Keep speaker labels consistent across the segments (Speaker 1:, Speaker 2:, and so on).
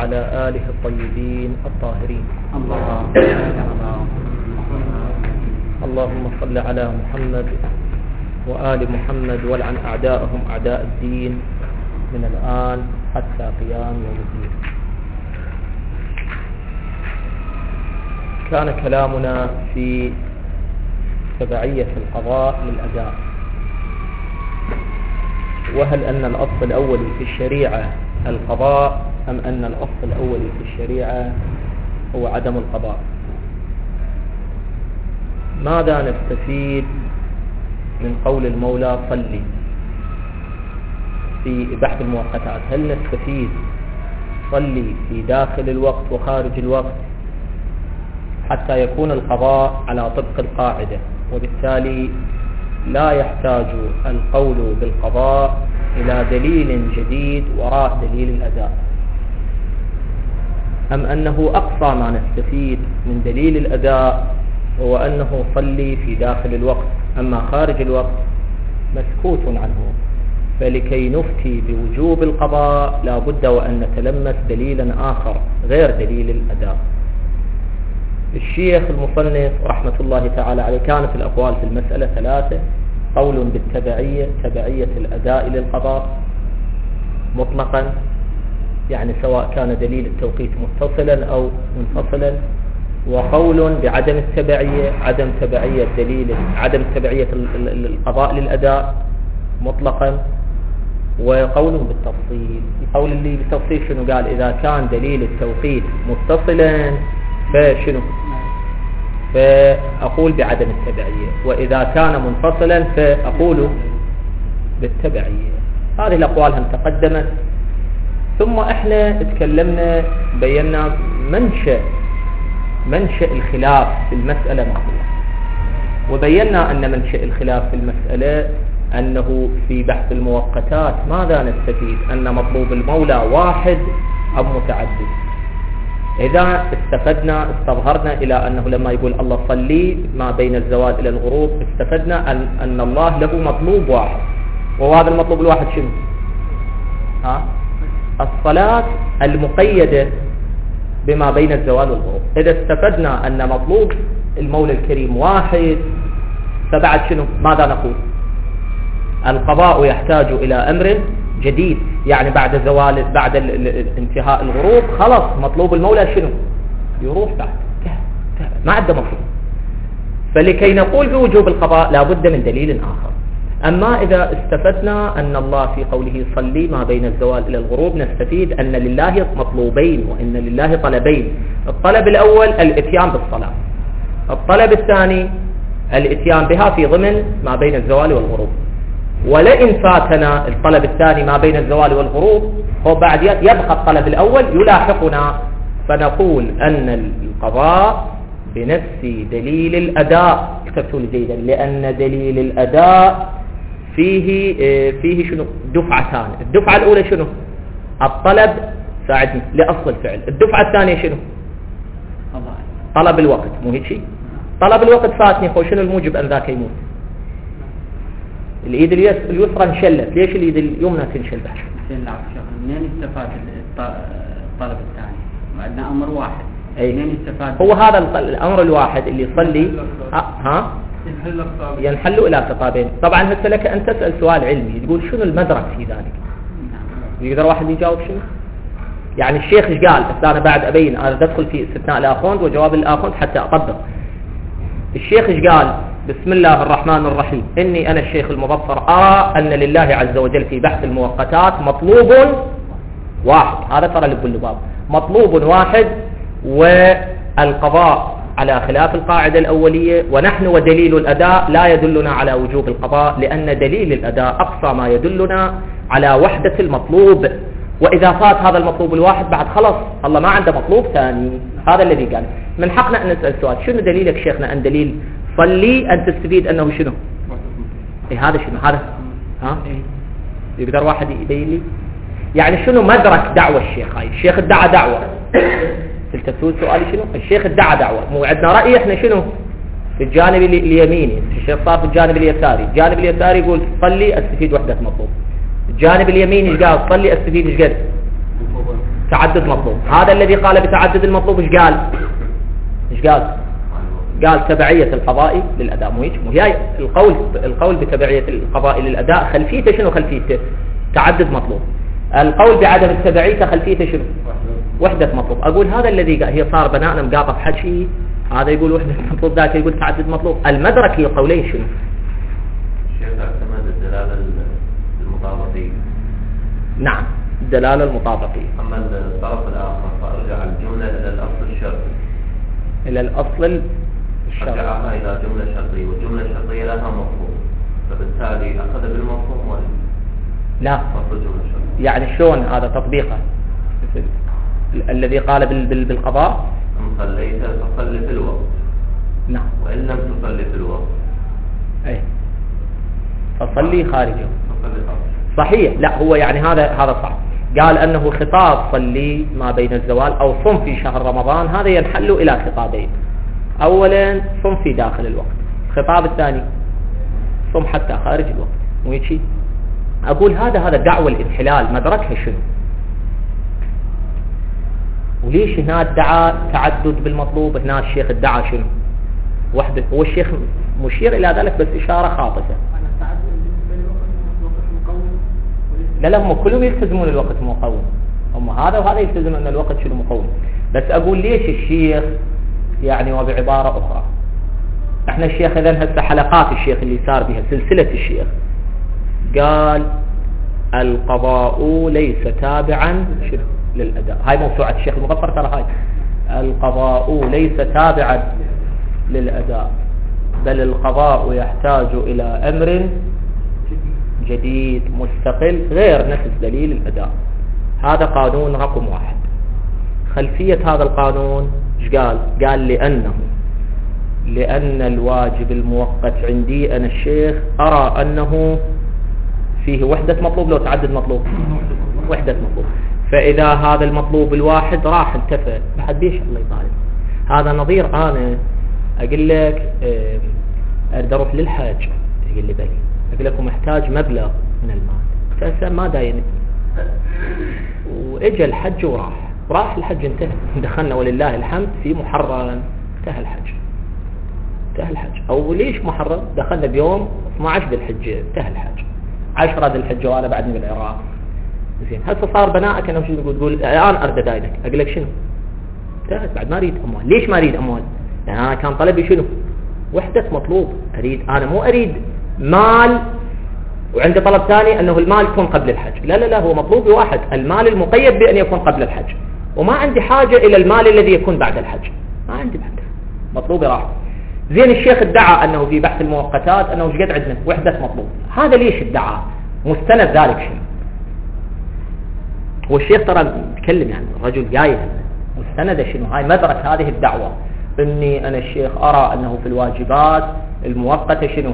Speaker 1: وعلى آله الطيبين الطاهرين. اللهم صل على محمد وآل محمد والعن أعداءهم أعداء الدين من الآن حتى قيام يوم الدين. كان كلامنا في تبعية القضاء للأداء، وهل أن الأصل الأولي في الشريعة القضاء أم أن الأصل الأولي في الشريعة هو عدم القضاء؟ ماذا نستفيد من قول المولى صلي في بحث المؤقتات؟ هل نستفيد صلي في داخل الوقت وخارج الوقت حتى يكون القضاء على طبق القاعدة، وبالتالي لا يحتاج القول بالقضاء إلى دليل جديد وراء دليل الأداء، أم أنه أقصى ما نستفيد من دليل الأداء هو أنه صلي في داخل الوقت، أما خارج الوقت مسكوت عنه، فلكي نفتي بوجوب القضاء لا بد وأن نتلمس دليلا آخر غير دليل الأداء. الشيخ المصنف رحمة الله تعالى عليه كانت الأقوال في المسألة ثلاثة: قول بالتبعية، تبعية الأداء للقضاء مطلقا، يعني سواء كان دليل التوقيت متصلا أو منفصلا، وقول بعدم التبعية، عدم تبعية القضاء للأداء مطلقا، وقول بالتفصيل. القول اللي بالتفصيل شنو قال؟ إذا كان دليل التوقيت متصلا فشنو؟ فأقول بعدم التبعية، وإذا كان منفصلا فأقول بالتبعية. هذه الأقوال هم تقدمت، ثم احنا تكلمنا بينا منشأ الخلاف في المسألة ما هو، وبينا أن منشأ الخلاف في المسألة أنه في بحث المؤقتات ماذا نستفيد؟ أن مطلوب المولى واحد أم متعدد؟ إذا استظهرنا إلى أنه لما يقول الله صلي ما بين الزوال إلى الغروب، استفدنا أن الله له مطلوب واحد، وهذا المطلوب الواحد شنو؟ الصلاة المقيدة بما بين الزوال والغروب. إذا استفدنا أن مطلوب المولى الكريم واحد، فبعد شنو؟ ماذا نقول؟ القضاء يحتاج إلى أمر جديد، يعني بعد انتهاء الغروب خلاص مطلوب المولى شنو؟ يروح بعد ما عنده مطلوب. فلكي نقول بوجوب القضاء لا بد من دليل آخر. أما إذا استفدنا أن الله في قوله صلي ما بين الزوال إلى الغروب، نستفيد أن لله مطلوبين وأن لله طلبين. الطلب الأول الاتيان بالصلاة، الطلب الثاني الاتيان بها في ضمن ما بين الزوال والغروب. ولئن فاتنا الطلب الثاني ما بين الزوال والغروب، هو بعد يبقى الطلب الأول يلاحقنا، فنقول أن القضاء بنفس دليل الأداء. اكتبتوا لي جيدا، لأن دليل الأداء فيه شنو؟ دفعتان. الدفعة الأولى شنو؟ الطلب، ساعدني، لأصل الفعل. الدفعة الثانية شنو؟ طلب الوقت. مو هيك شيء؟ طلب الوقت فاتني، هو شنو الموجب أن ذاك يموت؟ اليد اليسرى انشلت، ليش اليد اليمنى تنشل بعد؟
Speaker 2: منين استفاد الطلب الثاني؟ عندنا أمر واحد. منين استفاد؟
Speaker 1: هو هذا الأمر الواحد اللي يصلي ينحل إلى خطابين. طبعا هسه لك أن تسأل سؤال علمي، تقول شنو المدرك في ذلك؟ يقدر واحد يجاوب شنو؟ يعني الشيخ ايش قال؟ بس أنا بعد أبين، أنا أدخل في استثناء الآخوند وجواب الآخوند حتى أطبق. الشيخ ايش قال؟ بسم الله الرحمن الرحيم، إني أنا الشيخ المظفر أرى أن لله عز وجل في بحث المؤقتات مطلوب واحد. هذا ترى اللي بقول باب مطلوب واحد، والقضاء على خلاف القاعدة الأولية، ونحن ودليل الأداء لا يدلنا على وجوب القضاء، لأن دليل الأداء أقصى ما يدلنا على وحدة المطلوب، وإذا فات هذا المطلوب الواحد بعد خلص الله ما عنده مطلوب ثاني. هذا الذي قال. من حقنا أن نسأل سؤال، شنو دليلك شيخنا أن دليل صلي أن تستفيد أنه شنو؟ هذا شنو هذا؟ يقدر واحد يبين لي؟ يعني شنو مدرك دعوة الشيخ؟ هاي الشيخ ادعى دعوة. تلتفتون سؤالي شنو؟ الشيخ ادعى دعوة، مو عندنا رأي احنا شنو؟ في الجانب اليميني، الشيخ صار في الجانب اليساري. الجانب اليساري يقول صلي استفيد وحدة مطلوب، الجانب اليميني قال صلي استفيد ايش قد؟ تعدد مطلوب. هذا الذي قال بتعدد المطلوب ايش قال قال تبعية القضاء للأداء. مو هي القول بتبعية القضاء للأداء خلفيته شنو؟ خلفيته تعدد مطلوب. القول بعدم التبعية خلفيته شنو؟ وحدة مطلوب. أقول هذا الذي هي صار بناءنا مقاطع حكي، هذا يقول وحدة مطلوب، ذاك يقول تعدد مطلوب. المدرك للقولين شنو؟
Speaker 3: الشيخ اعتمد الدلالة المطابقية.
Speaker 1: نعم الدلالة المطابقية.
Speaker 3: أما الطرف الآخر فأرجع الجملة إلى الأصل الشرطي.
Speaker 1: إلى الأصل الشرطي.
Speaker 3: أرجعها إلى جملة شرطية، والجملة الشرطية لها مفهوم، فبالتالي أخذ بالمفهوم ولا
Speaker 1: لا؟
Speaker 3: أصل جملة شرطية.
Speaker 1: يعني شلون هذا تطبيقه؟ الذي قال بالقضاء
Speaker 3: إن صليت فصل في الوقت.
Speaker 1: نعم.
Speaker 3: وإن لم تصلي في الوقت
Speaker 1: أي فصلي خارجه.
Speaker 3: فصلي خارجه.
Speaker 1: صحيح. لا هو يعني هذا صح. قال أنه خطاب صلي ما بين الزوال أو صم في شهر رمضان، هذا ينحل إلى خطابين. أولا صم في داخل الوقت، الخطاب الثاني صم حتى خارج الوقت. مو يشي؟ أقول هذا دعوة الانحلال مدركها شنو؟ وليش هنا ادعى تعدد بالمطلوب؟ هنا الشيخ ادعى شنو؟ وحده. هو الشيخ مشير إلى ذلك بس إشارة خاطفة. لا هم كلهم يلتزمون الوقت مقوم، هم هذا وهذا يلتزم أن الوقت شنو مقوم. بس أقول ليش الشيخ يعني وبعبارة أخرى احنا الشيخ إذن هسه حلقات الشيخ اللي صار بها سلسلة الشيخ قال القضاء ليس تابعا للأداء. هاي موسوعة الشيخ المظفر ترى هاي. القضاء ليس تابعا للأداء بل القضاء يحتاج إلى أمر جديد مستقل غير نفس دليل الأداء. هذا قانون رقم 1. خلفية هذا القانون ايش قال لأن الواجب المؤقت عندي أنا الشيخ أرى أنه فيه وحدة مطلوب لو تعدد مطلوب وحدة مطلوب. فإذا هذا المطلوب الواحد راح انتفى بعد بيش الله يطالب. هذا نظير أنا أقول لك أريد أروح للحاج يقول لي بلي، أقول لكم محتاج مبلغ من المال أساسا ما داين، وإجا الحج وراح الحج انتهى. دخلنا ولله الحمد في محرم انتهى الحج. أو ليش محرم؟ دخلنا بيوم 12 ذي الحجة انتهى الحج. 10 ذي الحجة وأنا بعدني بالعراق. زين هسه صار بناءك أنا شو تقول الآن أرد داينك. أقول لك شنو؟ انتهت بعد ما أريد أموال. ليش ما أريد أموال؟ لأن أنا كان طلبي شنو؟ وحدة مطلوب. أنا مو أريد مال وعندي طلب ثاني أنه المال يكون قبل الحج. لا هو مطلوبي واحد، المال المقيد بأن يكون قبل الحج، وما عندي حاجة إلى المال الذي يكون بعد الحج. ما عندي بعد مطلوبي راح. زين الشيخ ادعى أنه في بحث المؤقتات أنه قد عندنا وحدة مطلوب. هذا ليش ادعى؟ مستند ذلك شنو؟ والشيخ ترى يتكلم يعني الرجل جاي مستند شنو؟ هاي مدرك هذه الدعوة إني أنا الشيخ أرى أنه في الواجبات المؤقتة شنو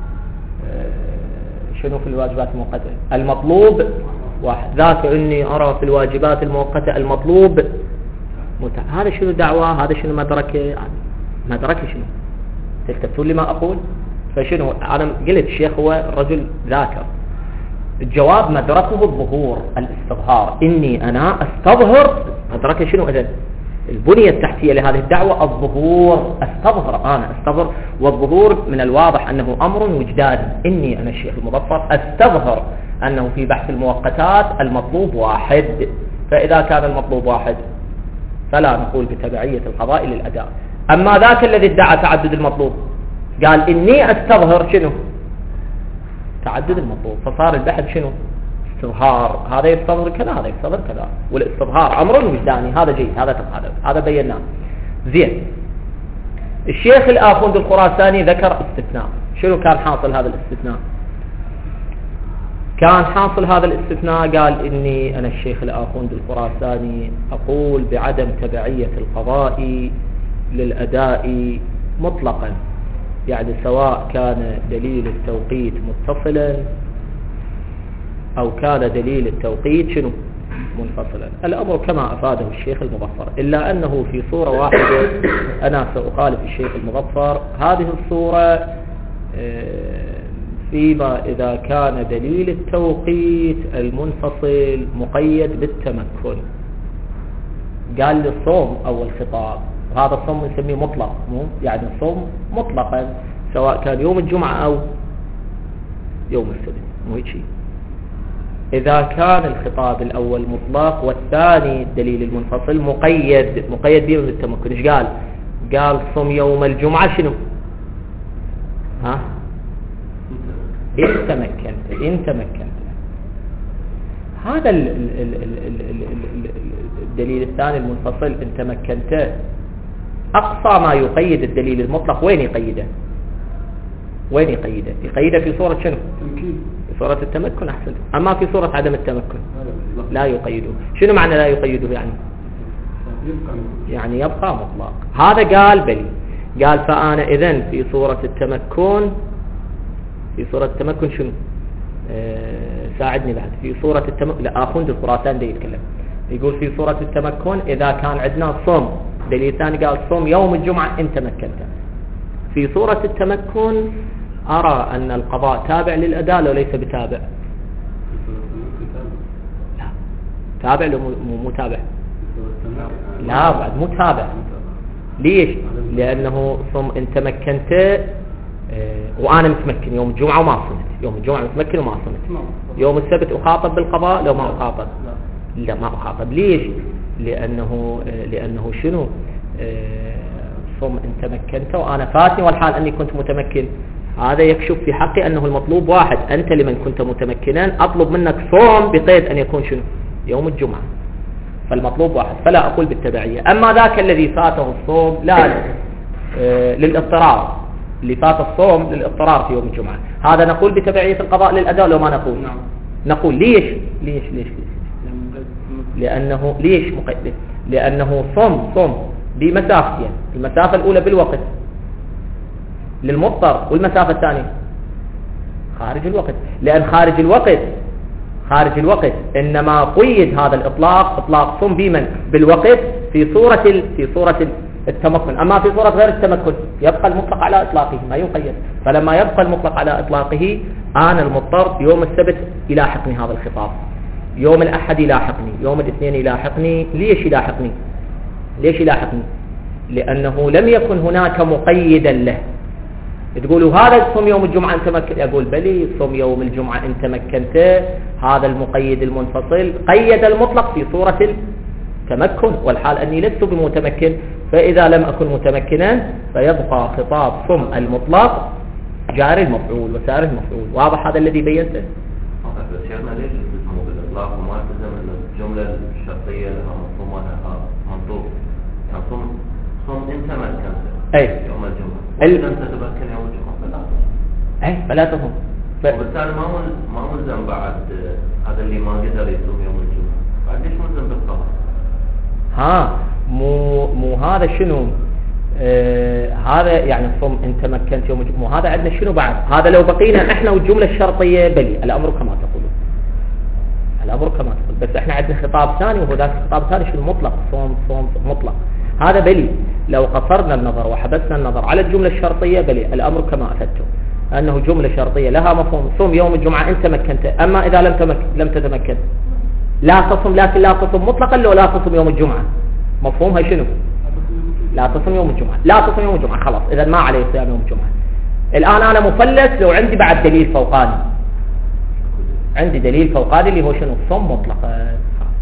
Speaker 1: في الواجبات المؤقتة المطلوب واحد، ذاك إني أرى في الواجبات المؤقتة المطلوب هذا شنو دعوة؟ هذا شنو مدركه شنو؟ تلتفتون لما أقول؟ فشنو أنا قلت الشيخ هو الرجل ذاكر. الجواب مدركه الظهور الاستظهار، إني أنا أستظهر. مدركه شنو إذن؟ البنية التحتية لهذه الدعوة الظهور. أستظهر والظهور من الواضح أنه أمر وجداني. إني أنا الشيخ المظفر أستظهر أنه في بحث المؤقتات المطلوب واحد. فإذا كان المطلوب واحد فلا نقول بتبعية القضاء للأداء. أما ذاك الذي ادعى تعدد المطلوب قال إني أستظهر شنو؟ تعدد المطلوب. فصار البحث شنو؟ استظهار. هذا يستظهر كذا، هذا يستظهر كذا، والاستظهار أمر وجداني. هذا جيد، هذا بيناه. زين الشيخ الآخوند الخراساني ذكر استثناء. شنو كان حاصل هذا الاستثناء؟ كان حاصل هذا الاستثناء قال إني أنا الشيخ الآخوند الخراساني أقول بعدم تبعية القضاء للأداء مطلقا، يعني سواء كان دليل التوقيت متصلا أو كان دليل التوقيت شنو؟ منفصلا. الأمر كما أفاده الشيخ المظفر، إلا أنه في صورة واحدة أنا سأخالف الشيخ المظفر. هذه الصورة فيما إذا كان دليل التوقيت المنفصل مقيد بالتمكن. قال لي الصوم أول خطاب، هذا الصوم نسميه مطلق، مو يعني الصوم مطلقا سواء كان يوم الجمعة أو يوم السبت، مو هيك شيء. إذا كان الخطاب الأول مطلق والثاني الدليل المنفصل مقيد به من التمكن، ايش قال؟ قال صم يوم الجمعة شنو؟ ها؟ إن تمكنت. هذا الدليل الثاني المنفصل إن تمكنت أقصى ما يقيد الدليل المطلق. وين يقيده؟ يقيده في صورة شنو؟ في صورة التمكن. أحسن. أما في صورة عدم التمكن لا يقيده. شنو معنى لا يقيده؟ يعني يبقى مطلق. هذا قال بلي، قال فأنا إذن في صورة التمكن شنو؟ ساعدني بعد. في صورة التمكن، لا أخوند الخراسان ده يتكلم، يقول في صورة التمكن إذا كان عندنا صوم، دليل ثاني قال صوم يوم الجمعة إن تمكنت. في صورة التمكن أرى أن القضاء تابع للأداء لو ليس بتابع. لا تابع لو مو تابع. لا بعد مو تابع. ليش؟ لأنه صوم إن تمكنت وأنا متمكن يوم الجمعة وما صمت، يوم الجمعة متمكن وما صمت، يوم السبت أخاطب بالقضاء لو ما أخاطب. لا ما أخاطب. ليش؟ لأنه شنو؟ صم إن تمكنت وأنا فاتني والحال أني كنت متمكن. هذا يكشف في حقي أنه المطلوب واحد. أنت لمن كنت متمكنا أطلب منك صوم بقيد أن يكون شنو؟ يوم الجمعة. فالمطلوب واحد، فلا أقول بالتبعية. أما ذاك الذي فاته الصوم لا للاضطرار، اللي فات الصوم للاضطرار في يوم الجمعة، هذا نقول بتبعية القضاء للأداء لو ما نقول؟ نقول. ليش لأنه ليش مقيد؟ لأنه صم بمسافتين، المسافة الأولى بالوقت للمضطر، والمسافة الثانية خارج الوقت. لأن خارج الوقت إنما قيد هذا الإطلاق إطلاق صم بمن؟ بالوقت في صورة التمكن. أما في صورة غير التمكن يبقى المطلق على إطلاقه ما يقيد. فلما يبقى المطلق على إطلاقه أنا المضطر يوم السبت يلاحقني هذا الخطاب، يوم الأحد يلاحقني، يوم الاثنين يلاحقني. ليش يلاحقني؟ لأنه لم يكن هناك مقيدا له. تقولوا هذا صوم يوم الجمعة أنت تمكن، أقول بلي صوم يوم الجمعة أنت تمكنت. هذا المقيد المنفصل قيد المطلق في صورة التمكن والحال أني لست بمتمكن. فإذا لم أكن متمكنا فيبقى خطاب صم المطلق جاري المفعول وسار المفعول. واضح هذا الذي بينته؟
Speaker 3: بس شيخنا ليش تسموه بالإطلاق وما تلزم أن الجملة الشرطية لها مفهوم ولها منطوق؟ يعني صم أنت تمكنت يوم الجمعة، وإذا أنت تمكن يوم الجمعة فلا تصم. وبالتالي ما ملزم بعد هذا اللي ما قدر يصوم يوم الجمعة، بعد ليش ملزم بالقضاء؟ مو هذا شنو؟ هذا يعني صم إن تمكنت يوم الجمعة. هذا عندنا شنو بعد؟ هذا لو بقينا احنا والجملة الشرطية بلي الأمر كما تقولون، بس احنا عندنا خطاب ثاني، وهو ذاك الخطاب الثاني شنو؟ مطلق. صوم مطلق. هذا بلي لو قصرنا النظر وحبسنا النظر على الجملة الشرطية بلي الأمر كما أفدته، أنه جملة شرطية لها مفهوم صوم يوم الجمعة إن تمكنت. أما إذا لم تتمكن لا تصم، لكن لا تصم مطلقا لو لا تصم يوم الجمعة. مفهومها شنو؟ لا تصم يوم الجمعة. خلاص إذا ما عليه صيام يوم الجمعة. الآن أنا مفلس لو عندي بعد دليل فوقاني، عندي دليل فوقاني اللي هو شنو؟ الصوم مطلقا.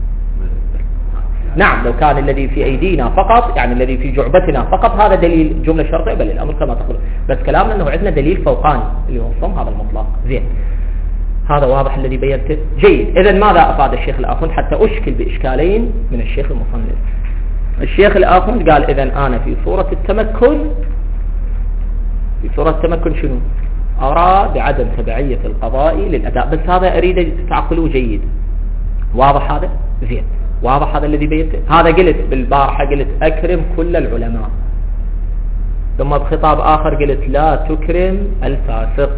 Speaker 3: نعم لو كان الذي في أيدينا فقط، يعني الذي في جعبتنا فقط، هذا دليل جملة شرطية بل الأمر كما تقول. بس كلامنا أنه عندنا دليل فوقاني اللي هو الصوم هذا المطلق. زين، هذا واضح الذي بينته. جيد. إذن ماذا أفاد الشيخ الآخوند حتى أشكل بإشكالين من الشيخ المصنف؟ الشيخ الآخوند قال إذن أنا في صورة التمكن شنو؟ أرى بعدم تبعية القضاء للأداء. بس هذا أريد تعقلوه جيد. واضح هذا؟ زين، واضح هذا الذي بينته. هذا قلت بالبارحة، قلت أكرم كل العلماء، ثم بخطاب آخر قلت لا تكرم الفاسق.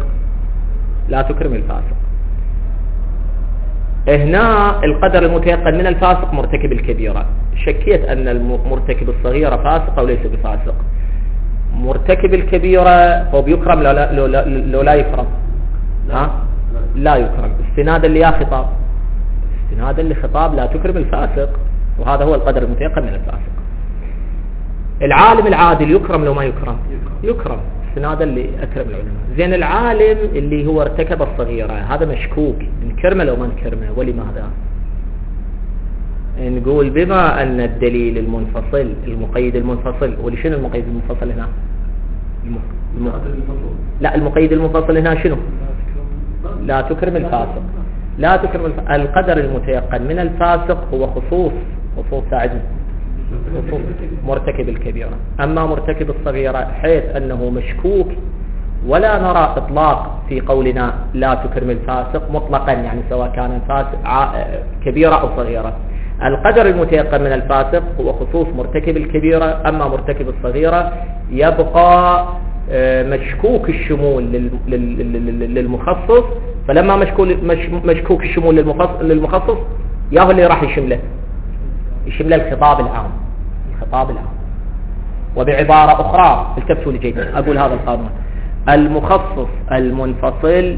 Speaker 3: هنا القدر المتيقن من الفاسق مرتكب الكبيرة. شكيت أن المرتكب الصغيرة فاسق أو ليس بفاسق. مرتكب الكبيرة هو بيكرم لو لا يكرم؟ لا يكرم. استنادا لخطاب لا تكرم الفاسق،
Speaker 1: وهذا هو القدر المتيقن من الفاسق. العالم العادل يكرم لو ما يكرم؟ يكرم، استنادا لأكرم العلماء. زين العالم اللي هو ارتكب الصغيرة هذا مشكوك، نكرمه لو ما نكرمه؟ ولماذا؟ نقول بما أن الدليل المنفصل المقيد المنفصل، ولشنو المقيد المنفصل هنا؟ لا، المقيد المنفصل هنا شنو؟ لا تكرم الفاسق، لا تكرم القدر المتيقن من الفاسق هو خصوص ساعدنا، خصوص مرتكب الكبيرة. أما مرتكب الصغيرة حيث أنه مشكوك ولا نرى إطلاق في قولنا لا تكرم الفاسق مطلقا، يعني سواء كان الفاسق كبيرة أو صغيرة. القدر المتيقن من الفاسق هو خصوص مرتكب الكبيرة، أما مرتكب الصغيرة يبقى مشكوك الشمول للمخصص، فلما مشكوك الشمول للمخصص ياهو اللي راح يشمله الخطاب العام. وبعبارة أخرى التفتوا لي جيدا، أقول هذا القانون: المخصص المنفصل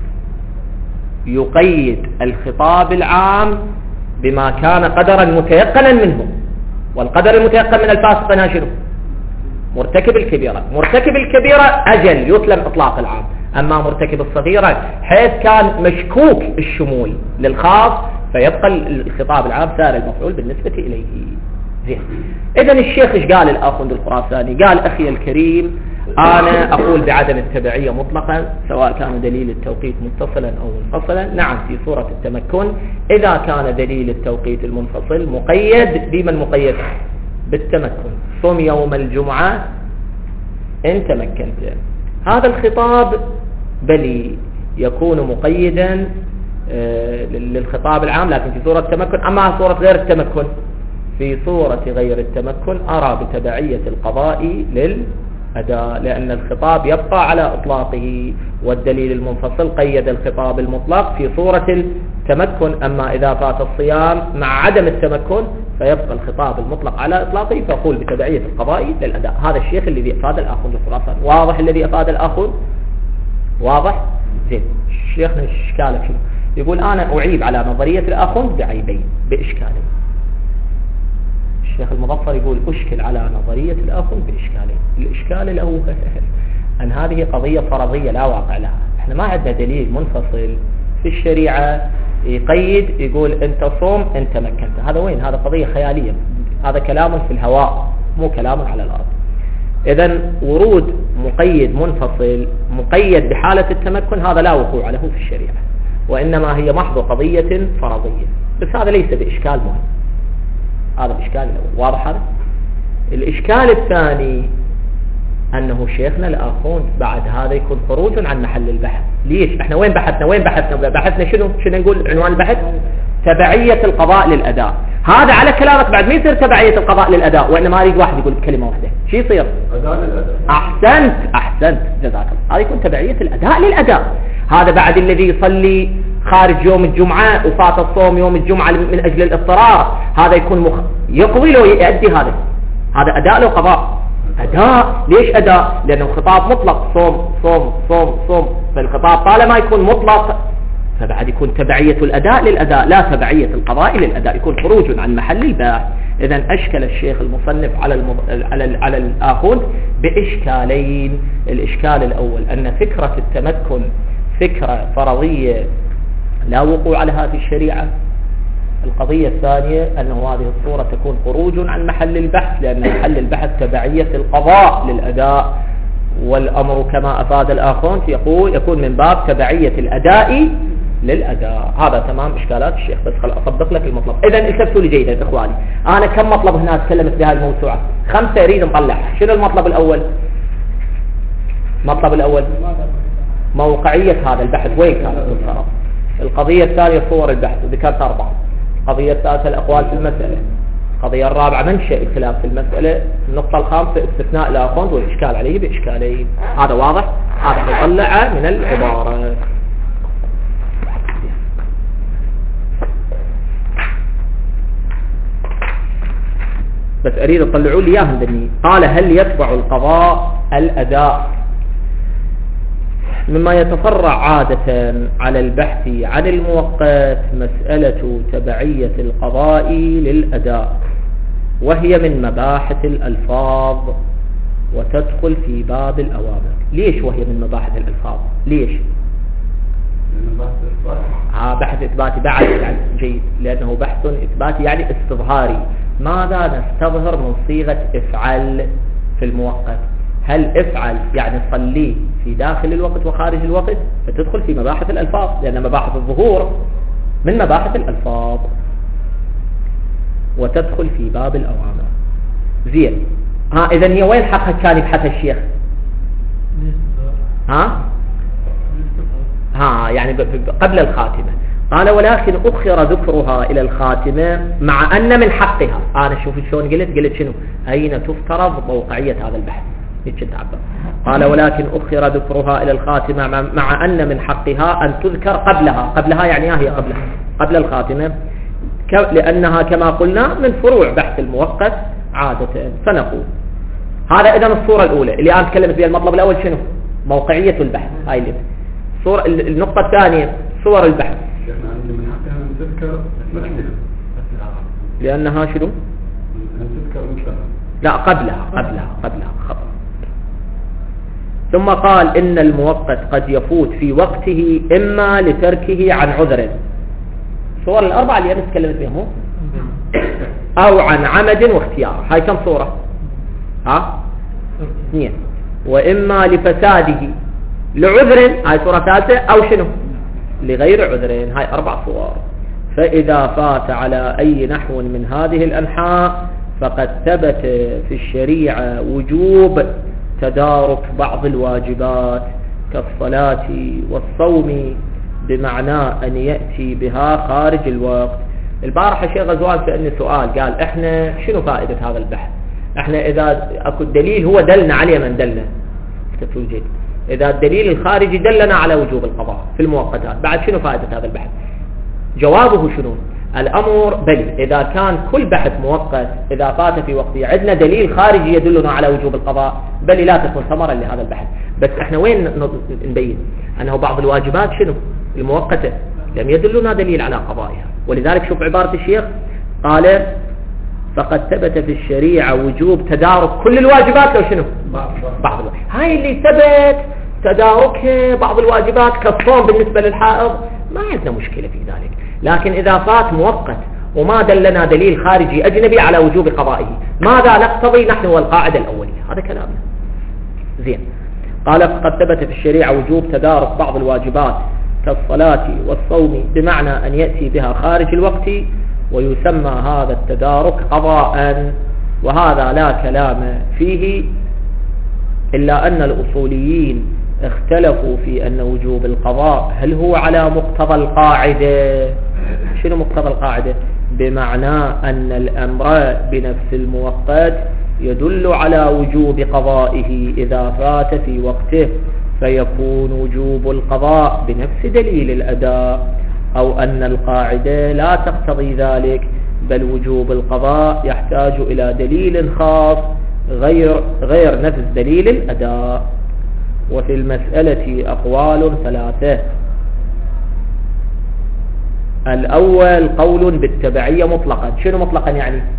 Speaker 1: يقيد الخطاب العام بما كان قدرا متيقنا منه، والقدر المتيقن من الفاسق هنا شنو؟ مرتكب الكبيرة أجل يسلم إطلاق العام. أما مرتكب الصغيرة حيث كان مشكوك الشمول للخاص فيبقى الخطاب العام سائر المفعول بالنسبة إليه. زين، إذن الشيخ إيش قال الآخوند الخراساني؟ قال: أخي الكريم، أنا أقول بعدم التبعية مطلقا سواء كان دليل التوقيت متصلا أو منفصلا. نعم، في صورة التمكن إذا كان دليل التوقيت المنفصل مقيد بمن مقيد؟ بالتمكن. صم يوم الجمعة إن تمكنت. هذا الخطاب بل يكون مقيدا للخطاب العام لكن في صورة التمكن. أما صورة غير التمكن، في صورة غير التمكن أرى بتبعية القضاء للأداء، لأن الخطاب يبقى على إطلاقه والدليل المنفصل قيد الخطاب المطلق في صورة التمكن. أما إذا فات الصيام مع عدم التمكن فيبقى الخطاب المطلق على إطلاقه، فأقول بتبعية القضاء للأداء. هذا الشيخ الذي أفاد الآخوند الخراساني. واضح الذي أفاد الآخوند؟ واضح؟ زين، شيخنا إشكالك شنو؟ يقول: أنا أعيب على نظرية الآخوند بعيبين، بإشكالين. الشيخ المظفر يقول: أشكل على نظرية الآخوند بإشكالين. الإشكال الأول أن هذه قضية فرضية لا واقع لها. احنا ما عندنا دليل منفصل في الشريعة يقيد يقول أنت صوم أنت مكنت. هذا وين؟ هذا قضية خيالية، هذا كلام في الهواء مو كلام على الأرض. إذن ورود مقيد منفصل مقيد بحالة التمكن هذا لا وقوع له في الشريعة، وإنما هي محض قضية فرضية. بس هذا ليس بإشكال مهم. هذا الإشكال الأول. واضح هذا؟ الإشكال الثاني أنه شيخنا الآخوند بعد هذا يكون خروج عن محل البحث. ليش؟ احنا وين بحثنا شنو نقول عنوان البحث؟ تبعية القضاء للأداء. هذا على كلامك بعد ما يصير تبعية القضاء للأداء، وإنما يريد واحد يقول بكلمة واحدة شو يصير؟ أداء للأداء. أحسنت جزاك الله. هذا يكون تبعية الأداء للأداء. هذا بعد الذي يصلي خارج يوم الجمعة وفات الصوم يوم الجمعة من أجل الاضطرار، هذا يكون يقضي له يؤدي. هذا أداء له قضاء. أداء. ليش أداء؟ لأنه خطاب مطلق، صوم صوم صوم صوم، فالخطاب طالما يكون مطلق فبعد يكون تبعية الأداء للأداء لا تبعية القضاء للأداء، يكون خروج عن محل الباحث. إذن أشكل الشيخ المصنف على الآخوند بإشكالين. الإشكال الأول أن فكرة التمكن فكرة فرضية لا وقوع لها في الشريعة. القضية الثانية أنه هذه الصورة تكون خروج عن محل البحث، لأن محل البحث تبعية القضاء للأداء، والأمر كما أفاد الآخوند يكون من باب تبعية الأداء للأداء. هذا تمام إشكالات الشيخ، بس خل أصدق لك المطلب. إذن التفتوا لي جيدا إخواني، أنا كم مطلب هنا تكلمت بهذه الموسوعة؟ 5 يريد نطلع. شنو المطلب الأول؟ المطلب الأول موقعية هذا البحث وين كانت بالفرض. القضية الثانية صور البحث وذكرت 4. القضية الثالثة الأقوال في المسألة. القضية الرابعة منشأ الخلاف في المسألة. النقطة الخامسة استثناء الآخوند والإشكال عليه بإشكالين. هذا واضح؟ هذا نطلع من العبارة. بس أريد تطلعوا لي إياه. قال: هل يتبع القضاء الأداء؟
Speaker 3: مما يتفرع عادة على البحث عن المؤقت مسألة تبعية القضاء للأداء، وهي من مباحث الألفاظ وتدخل في باب الأوامر. ليش وهي من مباحث الألفاظ؟ ليش؟ بحث إثباتي بعد يعني جيد، لأنه بحث إثباتي يعني استظهاري. ماذا نستظهر من صيغة افعل في المؤقت؟ هل افعل يعني صلي في داخل الوقت وخارج الوقت؟ فتدخل في مباحث الألفاظ، لأن مباحث الظهور من مباحث الألفاظ وتدخل في باب الأوامر. زين، إذن هي وين حقها كان يبحث الشيخ؟ يعني قبل الخاتمة. قال ولكن أخر ذكرها إلى الخاتمة مع أن من حقها. أنا شوف شلون قلت شنو؟ أين تفترض موقعية هذا البحث؟ قال ولكن أخر ذكرها إلى الخاتمة مع أن من حقها أن تذكر قبلها يعني هي قبل الخاتمة، لأنها كما قلنا من فروع بحث المؤقت عادة. فنقول هذا إذن الصورة الأولى اللي أنا تكلمت بها. المطلب الأول شنو؟ موقعية البحث. هاي اللي النقطة الثانية صور البحث، لأنها شنو؟ لا قبلها خطأ. ثم قال إن المؤقت قد يفوت في وقته إما لتركه عن عذر، صور الأربعة اللي أنا تكلمت بهم، أو عن عمد واختيار. هاي كم صورة؟ 2. وإما لفساده لعذر، هاي صورة ثالثة، أو شنو؟ لغير عذرين. هاي 4 صور. فإذا فات على أي نحو من هذه الأنحاء فقد ثبت في الشريعة وجوب تدارك بعض الواجبات كالصلاة والصوم، بمعنى أن يأتي بها خارج الوقت. البارحة شيخ غزوان سألني سؤال، قال إحنا شنو فائدة هذا البحث؟ إحنا إذا أكو الدليل هو دلنا عليه من دلنا، إذا الدليل الخارجي دلنا على وجوب القضاء في المؤقتات، بعد شنو فائدة هذا البحث؟ جوابه شنو؟ الأمر بل إذا كان كل بحث مؤقت إذا فات في وقته عندنا دليل خارجي يدلنا على وجوب القضاء بل لا تكون ثمرا لهذا البحث. بس احنا وين نبين أنه بعض الواجبات شنو المؤقتة لم يدلنا دليل على قضائها. ولذلك شوف عبارة الشيخ، قال فقد ثبت في الشريعة وجوب تدارك كل الواجبات لو شنو بعض الواجبات. هاي اللي ثبت تدارك بعض الواجبات كالصوم بالنسبة للحائض ما عندنا مشكلة في ذلك، لكن إذا فات مؤقت وما دلنا دليل خارجي أجنبي على وجوب قضائه ماذا نقتضي نحن والقاعدة الأولية؟ هذا كلامنا. زين، قال فقد ثبت في الشريعة وجوب تدارك بعض الواجبات كالصلاة والصوم، بمعنى أن يأتي بها خارج الوقت، ويسمى هذا التدارك قضاء، وهذا لا كلام فيه، إلا أن الأصوليين اختلفوا في أن وجوب القضاء هل هو على مقتضى القاعدة. شنو مقتضى القاعدة؟ بمعنى أن الأمر بنفس المؤقت يدل على وجوب قضائه إذا فات في وقته، فيكون وجوب القضاء بنفس دليل الأداء، أو أن القاعدة لا تقتضي ذلك، بل وجوب القضاء يحتاج إلى دليل خاص غير نفس دليل الأداء. وفي المسألة أقوال 3. الأول قول بالتبعية مطلقا. شنو مطلقا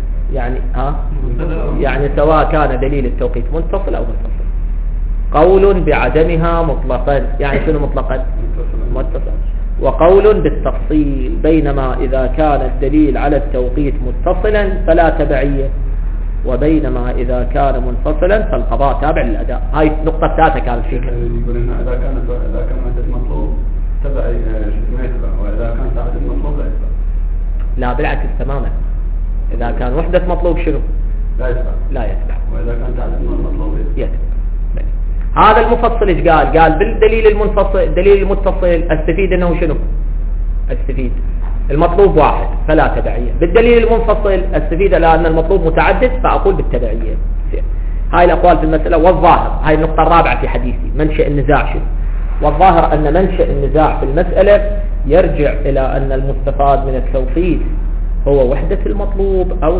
Speaker 3: يعني سواء كان دليل التوقيت متصل أو متصل. قول بعدمها مطلقا، يعني شنو مطلقا؟ متصل. وقول بالتفصيل، بينما إذا كان الدليل على التوقيت متصلا فلا تبعية، وبينما إذا كان منفصلا فالقضاء تابع للأداء. هاي نقطة 3 كانت فيك.
Speaker 4: يقول إن إذا كان وحدة مطلوب تبعي ما يتبع، وإذا كان تعدد مطلوب لا يتبع.
Speaker 3: لا بالعكس تماما، إذا كان وحدة مطلوب شنو؟ لا يتبع.
Speaker 4: وإذا كان تعدد مطلوب
Speaker 3: يتبع. هذا المفصل ايش قال بالدليل المنفصل الدليل المتصل استفيد انه شنو؟ استفيد المطلوب واحد فلا تبعية. بالدليل المنفصل استفيد لأن المطلوب متعدد فأقول بالتبعية. هاي الأقوال في المسألة. والظاهر هاي النقطة الرابعة في حديثي، منشأ النزاع شنو؟ والظاهر أن منشأ النزاع في المسألة يرجع إلى أن المستفاد من التوقيت هو وحدة المطلوب أو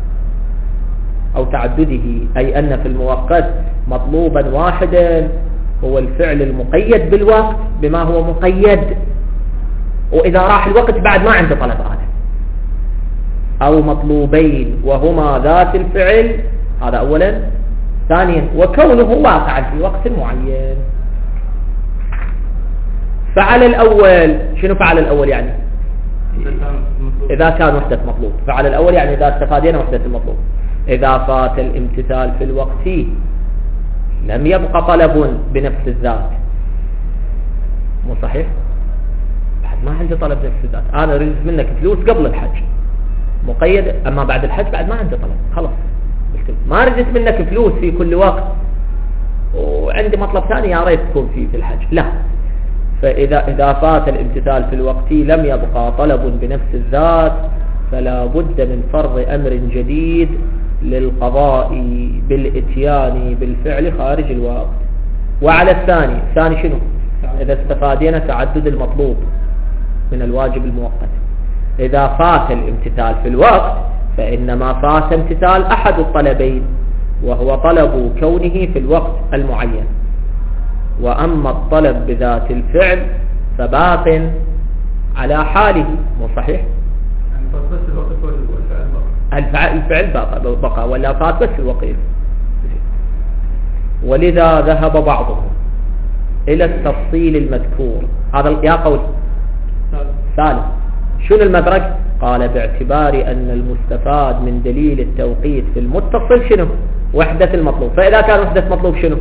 Speaker 3: تعدده، أي أن في المؤقت مطلوبا واحدا هو الفعل المقيد بالوقت بما هو مقيد، وإذا راح الوقت بعد ما عنده طلب هذا، أو مطلوبين وهما ذات الفعل، هذا أولا. ثانيا وكونه واقعا في وقت معين. فعل الأول، شنو فعل الأول يعني؟ إذا كان وحدة مطلوب. فعل الأول يعني إذا استفادنا وحدة المطلوب. إذا فات الامتثال في الوقت لم يبقى طلب بنفس الذات. مو صحيح؟ بعد ما عندي طلب بنفس الذات. أنا أريد منك فلوس قبل الحج مقيد، أما بعد الحج بعد ما عندي طلب، خلاص. ما ردت منك فلوس في كل وقت وعندي مطلب ثاني يا ريت تكون في الحج، لا. فإذا فات الامتثال في الوقت لم يبقى طلب بنفس الذات، فلا بد من فرض أمر جديد للقضاء بالإتيان بالفعل خارج الوقت. وعلى الثاني شنو؟ إذا استفادنا تعدد المطلوب من الواجب المؤقت. إذا فات الامتثال في الوقت فإنما فات امتثال أحد الطلبين، وهو طلب كونه في الوقت المعين. وأما الطلب بذات الفعل فباق على حاله. مو صحيح؟ الفعل بقى ولا فات بس الوقت. ولذا ذهب بعضهم إلى التفصيل المذكور. هذا يا قول ثالث. شنو المدرك؟ قال باعتبار أن المستفاد من دليل التوقيت في المتصل شنو؟ وحدة المطلوب. فإذا كان وحدة مطلوب شنو؟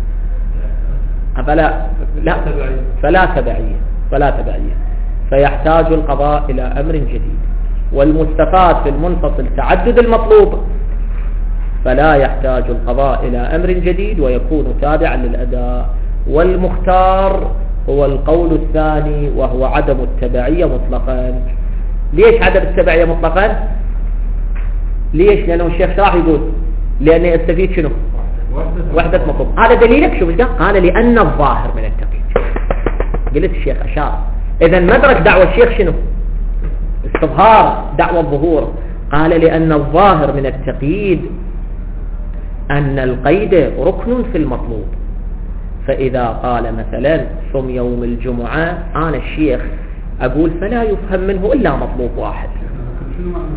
Speaker 3: فلا تبعية، فيحتاج القضاء إلى أمر جديد. والمستفاد في المنفصل تعدد المطلوب، فلا يحتاج القضاء إلى أمر جديد ويكون تابعا للأداء. والمختار هو القول الثاني، وهو عدم التبعية مطلقا. ليش عدم التبعية مطلقا؟ ليش؟ لأنه الشيخ شراح يقول لأنه يستفيد شنو؟ وحدة مطلوب. هذا دليلك. شو قال؟ لأن الظاهر من التقييد. قلت الشيخ أشار. إذا مدرك دعوة الشيخ شنو؟ استظهار دعوة الظهور. قال لأن الظاهر من التقييد أن القيد ركن في المطلوب. فإذا قال مثلا صم يوم الجمعة، أنا الشيخ أقول فلا يفهم منه إلا مطلوب واحد.
Speaker 4: شنو معنى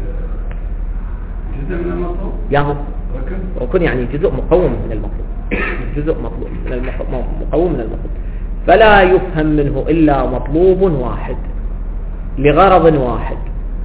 Speaker 4: جزء من المطلوب؟
Speaker 3: ياهو ركن يعني جزء مقوم من المطلوب. جزء مطلوب مقوم من المطلوب. فلا يفهم منه إلا مطلوب واحد لغرض واحد،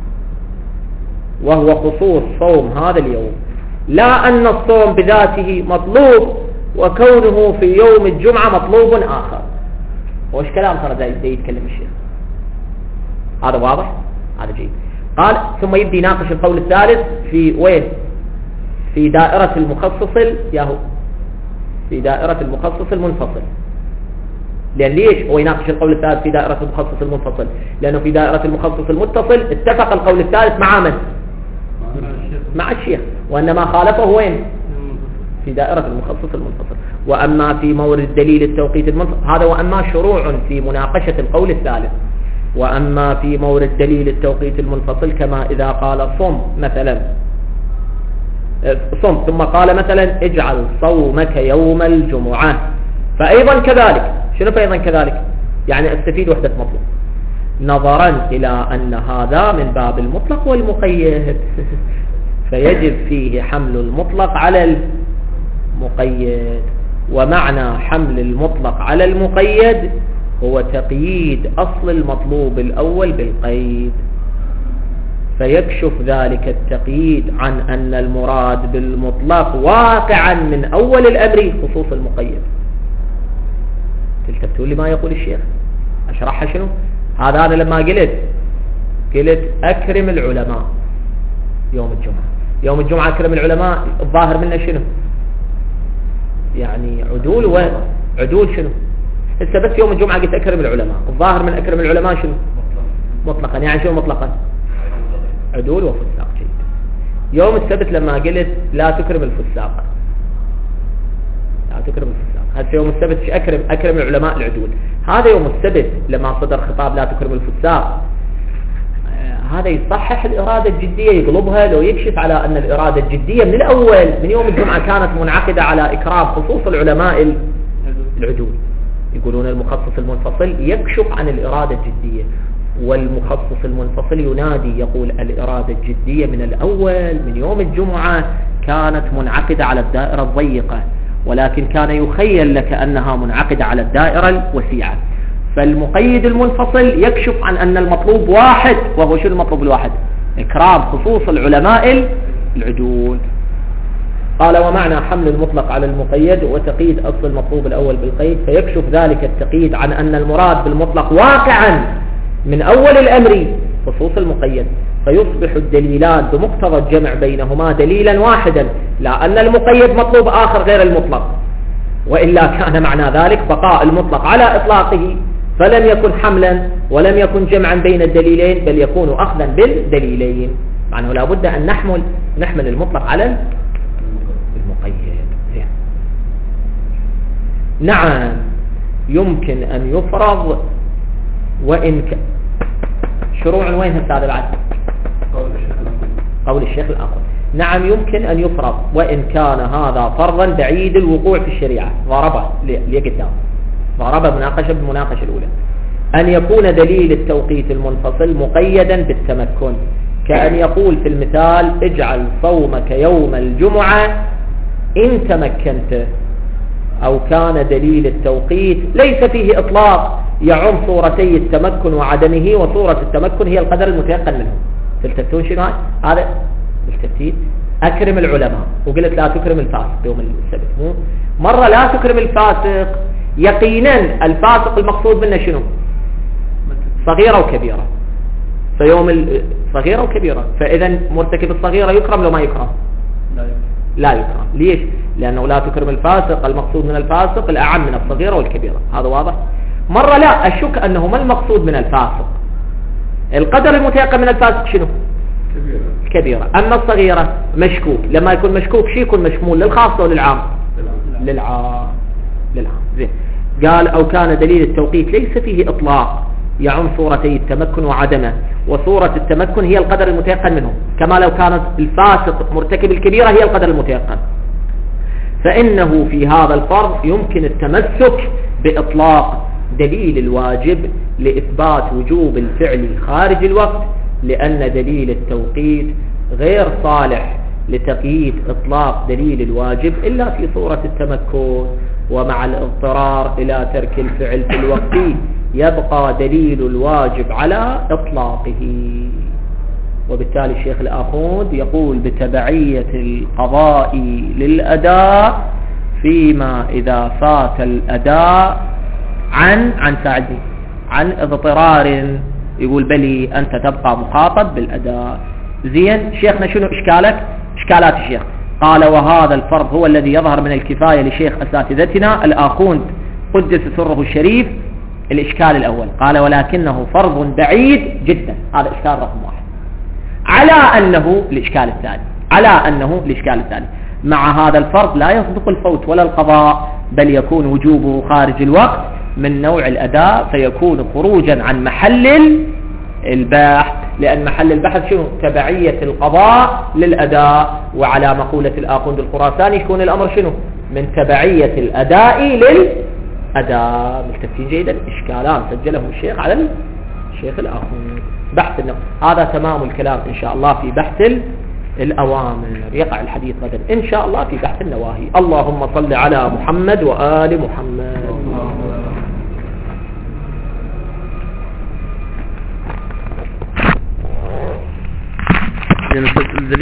Speaker 3: وهو خصوص صوم هذا اليوم، لا أن الصوم بذاته مطلوب وكونه في يوم الجمعة مطلوب آخر. وش كلام ترى زي يتكلم الشيخ؟ هذا واضح؟ هذا جيد. قال ثم يبدي يناقش القول الثالث في وين؟ في دائرة المخصص في دائرة المخصص المنفصل. لأن ليش هو يناقش القول الثالث في دائرة المخصص المنفصل؟ لأنه في دائرة المخصص المتصل اتفق القول الثالث مع من؟ مع الشيخ. وإنما خالفه وين؟ في دائرة المخصص المنفصل. وأما في مورد دليل التوقيت المنفصل هذا، وأما شروع في مناقشة القول الثالث. وأما في مورد دليل التوقيت المنفصل كما إذا قال صم مثلا، صم ثم قال مثلا اجعل صومك يوم الجمعة، فأيضا كذلك. شنو فأيضا كذلك؟ يعني استفيد وحدة مطلوب، نظرا إلى أن هذا من باب المطلق والمقيد، فيجب فيه حمل المطلق على المقيد. ومعنى حمل المطلق على المقيد هو تقييد أصل المطلوب الأول بالقيد، فيكشف ذلك التقييد عن أن المراد بالمطلق واقعا من أول الأمر خصوص المقيد. تلتفتوا لي ما يقول الشيخ، أشرحها شنو؟ هذا أنا لما قلت أكرم العلماء يوم الجمعة، يوم الجمعة أكرم العلماء، الظاهر منه شنو؟ يعني عدول وعدول شنو؟ هسه بس يوم الجمعة قلت أكرم العلماء، الظاهر من أكرم العلماء شنو؟ مطلقا. يعني شنو مطلقا؟ عدول وفساق. جيد. يوم السبت لما قلت لا تكرم الفساق، لا تكرم الفساق، هسه يوم السبت أكرم العلماء العدول. هذا يوم السبت لما صدر خطاب لا تكرم الفساق، هذا يصحح الإرادة الجدية، يقلبها لو يكشف على أن الإرادة الجدية من الأول من يوم الجمعة كانت منعقدة على إكرام خصوص العلماء العدول. يقولون المخصص المنفصل يكشف عن الإرادة الجدية، والمخصص المنفصل ينادي يقول الإرادة الجدية من الأول من يوم الجمعة كانت منعقدة على الدائرة الضيقة، ولكن كان يخيل لك أنها منعقدة على الدائرة الوسيعة. فالمقيد المنفصل يكشف عن أن المطلوب واحد، وهو شو المطلوب الواحد؟ إكرام خصوص العلماء العدول. قال ومعنى حمل المطلق على المقيد وتقييد أصل المطلوب الأول بالقيد، فيكشف ذلك التقييد عن أن المراد بالمطلق واقعا من أول الأمر خصوص المقيد، فيصبح الدليلان بمقتضى الجمع بينهما دليلا واحدا، لا أن المقيد مطلوب آخر غير المطلق، وإلا كان معنى ذلك بقاء المطلق على إطلاقه، فلم يكن حملا ولم يكن جمعا بين الدليلين، بل يكون أخذا بالدليلين. معناه لا بد أن نحمل المطلق على المقيد. نعم يمكن أن يفرض وإن شروع وين هذا بعد؟ قول الشيخ الآخر. نعم يمكن أن يفرض وإن كان هذا فرضا بعيد الوقوع في الشريعة. ضربه لقدام، ضرب مناقشة بالمناقشة الأولى، أن يكون دليل التوقيت المنفصل مقيدا بالتمكن، كأن يقول في المثال اجعل صومك يوم الجمعة إن تمكنت، أو كان دليل التوقيت ليس فيه إطلاق يعم صورتي التمكن وعدمه، وصورة التمكن هي القدر المتيقن منه. تلتفتون شنو هذا التفتيت؟ أكرم العلماء وقلت لا تكرم الفاسق يوم السبت. مرة لا تكرم الفاسق يقينا الفاسق المقصود منه شنو؟ صغيرة وكبيرة، فيوم صغيرة وكبيرة، فإذا مرتكب الصغيرة يكرم لو ما يكرم؟ لا يكرم. ليش؟ لأنه لا تكرم الفاسق المقصود من الفاسق الأعم من الصغيرة والكبيرة. هذا واضح. مرة لا أشك أنه ما المقصود من الفاسق، القدر المتيقن من الفاسق شنو؟ كبيرة. أما الصغيرة مشكوك، لما يكون مشكوك شيء يكون مشمول للخاص وللعام؟ للعام. زين. قال أو كان دليل التوقيت ليس فيه إطلاق يعم صورتي التمكن وعدمه، وصورة التمكن هي القدر المتيقن منه، كما لو كانت الفاسق مرتكب الكبيرة هي القدر المتيقن، فإنه في هذا الفرض يمكن التمسك بإطلاق دليل الواجب لإثبات وجوب الفعل خارج الوقت، لأن دليل التوقيت غير صالح لتقييد إطلاق دليل الواجب إلا في صورة التمكن، ومع الاضطرار إلى ترك الفعل في الوقت يبقى دليل الواجب على إطلاقه. وبالتالي الشيخ الآخوند يقول بتبعية القضاء للأداء فيما إذا فات الأداء عن ساعدني عن اضطرار، يقول بلي أنت تبقى مخاطب بالأداء. زين شيخنا شنو إشكالك؟ إشكالات الشيخ. قال وهذا الفرض هو الذي يظهر من الكفاية لشيخ أساتذتنا الآخوند قدس سره الشريف. الإشكال الأول قال ولكنه فرض بعيد جدا، هذا إشكال رقم 1. على أنه الإشكال الثاني مع هذا الفرض لا يصدق الفوت ولا القضاء، بل يكون وجوبه خارج الوقت من نوع الأداء، فيكون خروجا عن محل البحث، لأن محل البحث شنو؟ تبعية القضاء للأداء. وعلى مقولة الآخوند الخراساني يكون الأمر شنو؟ من تبعية الأداء للأداء. ملتفتين جيدا. إشكالان سجله الشيخ على الشيخ الآخوند. بحث هذا تمام الكلام إن شاء الله في بحث الأوامر، يقع الحديث غدا إن شاء الله في بحث النواهي. اللهم صل على محمد وآل محمد.